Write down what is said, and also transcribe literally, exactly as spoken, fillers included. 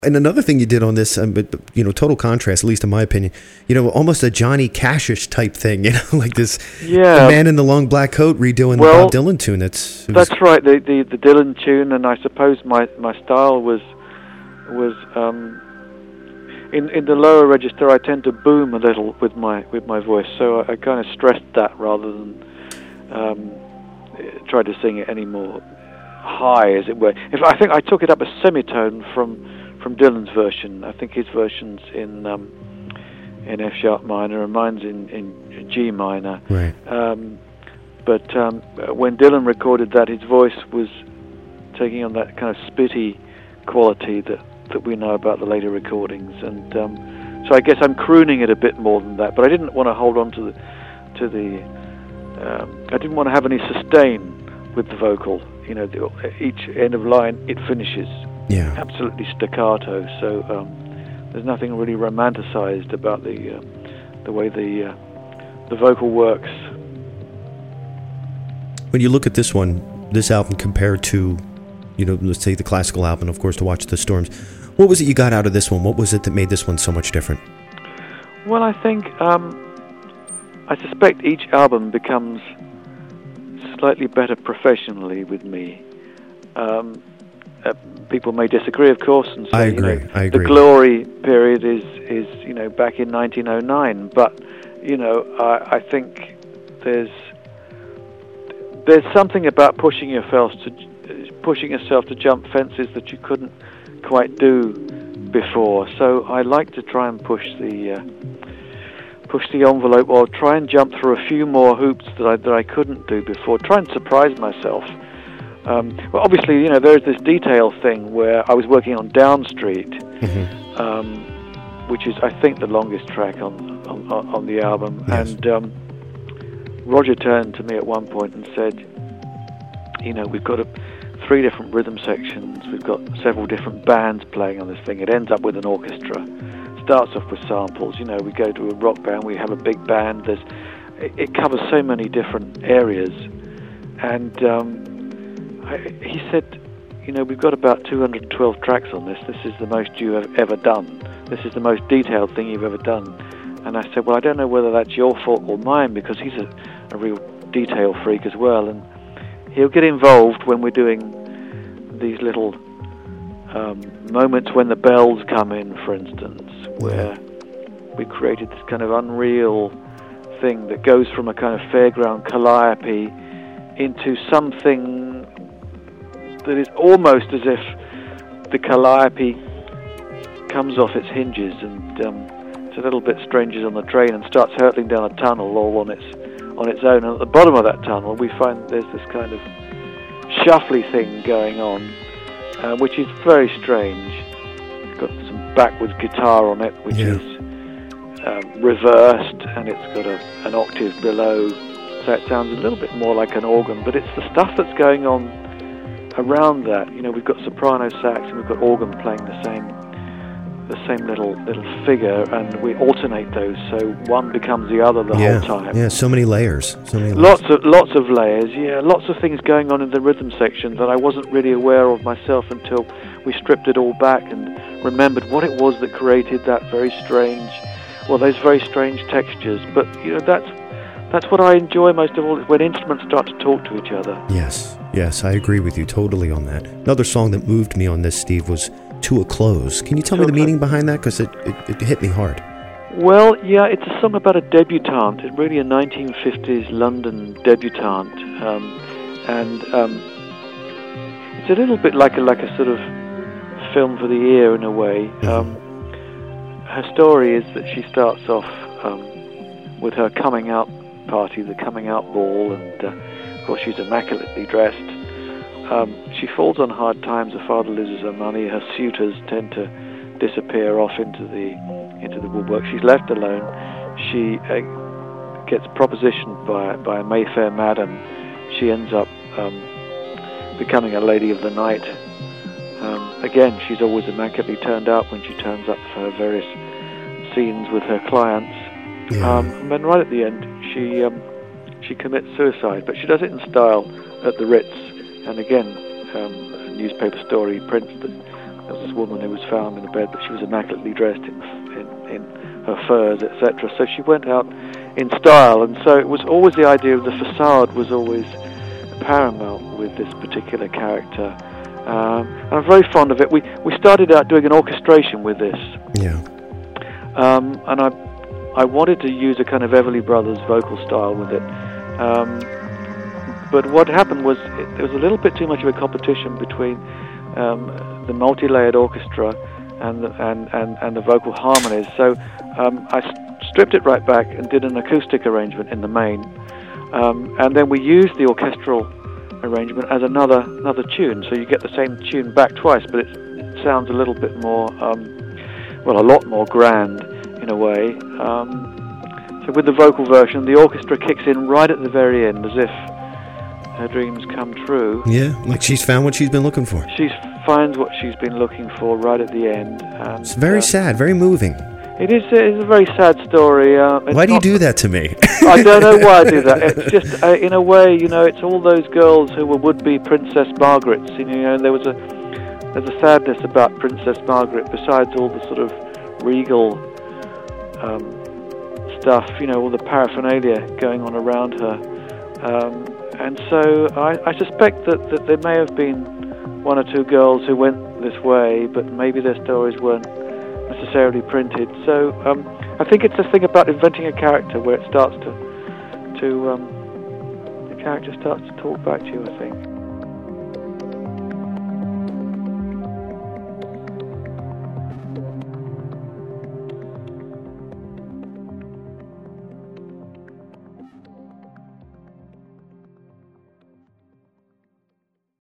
And another thing you did on this, um, but, you know, total contrast, at least in my opinion, you know, almost a Johnny Cash-ish type thing, you know, like this, yeah. the man in the long black coat redoing well, the Bob Dylan tune. That's that's right, the, the the Dylan tune, and I suppose my, my style was was um, in in the lower register. I tend to boom a little with my with my voice, so I, I kind of stressed that rather than um, try to sing it any more high, as it were. If I think I took it up a semitone from. From Dylan's version. I think his version's in um, in F sharp minor, and mine's in, in G minor. Right. Um, but um, when Dylan recorded that, his voice was taking on that kind of spitty quality that, that we know about the later recordings, and um, so I guess I'm crooning it a bit more than that. But I didn't want to hold on to the to the. Um, I didn't want to have any sustain with the vocal. You know, the, each end of line it finishes. Yeah. Absolutely staccato. So um, there's nothing really romanticized about the uh, the way the uh, the vocal works. When you look at this one, this album compared to, you know, let's say the classical album, of course, To Watch the Storms, what was it you got out of this one? What was it that made this one so much different? Well, I think um, I suspect each album becomes slightly better professionally with me. Um, Uh, people may disagree, of course, and say, I agree. You know, I agree. the glory period is, is you know back in nineteen oh nine. But you know, I, I think there's there's something about pushing yourself to pushing yourself to jump fences that you couldn't quite do before. So I like to try and push the uh, push the envelope, or try and jump through a few more hoops that I that I couldn't do before. Try and surprise myself. Um, well, obviously, you know, there's this detail thing where I was working on Down Street, mm-hmm. um, which is, I think, the longest track on on, on the album. Yes. And um, Roger turned to me at one point and said, you know, we've got a, three different rhythm sections, we've got several different bands playing on this thing. It ends up with an orchestra. Starts off with samples. You know, we go to a rock band, we have a big band. There's, it, it covers so many different areas, and um, I, he said, you know, we've got about two hundred twelve tracks on this. This is the most you have ever done. This is the most detailed thing you've ever done. And I said, well, I don't know whether that's your fault or mine, because he's a, a real detail freak as well. And he'll get involved when we're doing these little um, moments when the bells come in, for instance, where we created this kind of unreal thing that goes from a kind of fairground calliope into something that is almost as if the calliope comes off its hinges and um, it's a little bit Strangers on the Train and starts hurtling down a tunnel all on its on its own. And at the bottom of that tunnel, we find there's this kind of shuffly thing going on, uh, which is very strange. It's got some backwards guitar on it, which yeah. is um, reversed, and it's got a, an octave below, so it sounds a little bit more like an organ. But it's the stuff that's going on around that. You know, we've got soprano sax and we've got organ playing the same the same little little figure, and we alternate those, so one becomes the other the yeah. whole time. Yeah, so many layers. So many layers. Lots of lots of layers. Yeah, lots of things going on in the rhythm section that I wasn't really aware of myself until we stripped it all back and remembered what it was that created that very strange, well, those very strange textures. But you know, that's that's what I enjoy most of all, is when instruments start to talk to each other. Yes, yes, I agree with you totally on that. Another song that moved me on this, Steve, was To a Close. Can you tell to me the meaning behind that? Because it, it, it hit me hard. Well, yeah, it's a song about a debutante. It's really a nineteen fifties London debutante. Um, and um, it's a little bit like a, like a sort of film for the ear in a way. Mm-hmm. Um, her story is that she starts off um, with her coming out party, the coming out ball, and uh, of course she's immaculately dressed. Um, she falls on hard times. Her father loses her money. Her suitors tend to disappear off into the into the woodwork. She's left alone. She uh, gets propositioned by by a Mayfair madam. She ends up um, becoming a lady of the night. Um, again, she's always immaculately turned out when she turns up for her various scenes with her clients. Yeah. Um, and then right at the end, she um, she commits suicide, but she does it in style at the Ritz. And again, um, a newspaper story prints that there was this woman who was found in the bed, but she was immaculately dressed in in, in her furs, et cetera. So she went out in style, and so it was always the idea of the facade was always paramount with this particular character. Um, and I'm very fond of it. We we started out doing an orchestration with this. Yeah. Um, and I I wanted to use a kind of Everly Brothers vocal style with it. Um, but what happened was it, there was a little bit too much of a competition between um, the multi-layered orchestra and the, and, and, and the vocal harmonies. So um, I s- stripped it right back and did an acoustic arrangement in the main. Um, and then we used the orchestral arrangement as another another tune. So you get the same tune back twice, but it, it sounds a little bit more, um, well, a lot more grand in a way. Um, so with the vocal version, the orchestra kicks in right at the very end, as if her dreams come true. Yeah, like she's found what she's been looking for. She finds what she's been looking for right at the end. And, it's very uh, sad, very moving. It is it's a very sad story. Uh, why do you do that to me? I don't know why I do that. It's just, uh, in a way, you know, it's all those girls who were would-be Princess Margarets. You know, there was a there's a sadness about Princess Margaret, besides all the sort of regal um, stuff, you know, all the paraphernalia going on around her. Um, and so I, I suspect that, that there may have been one or two girls who went this way, but maybe their stories weren't necessarily printed. So um, I think it's a thing about inventing a character where it starts to, to um, the character starts to talk back to you, I think.